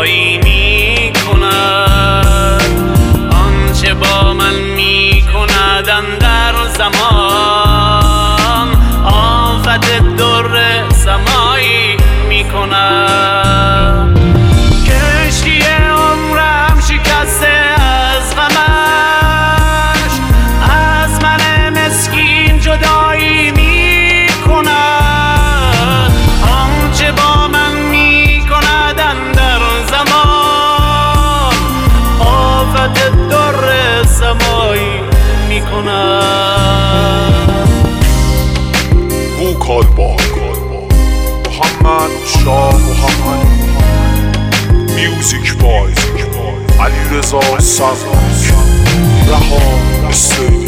جدایی می کند، آنچه با من می کند اندر زمان آفت در سمایی می کند. کشتی عمرم شکسته از غمش، از من مسکین جدایی می کند، آنچه با من می کند اندر زمان آفت در سمایی می کند. ووکالبا محمد شاه محمد، میوزیک بای علیرضا سبک، رها استودیو.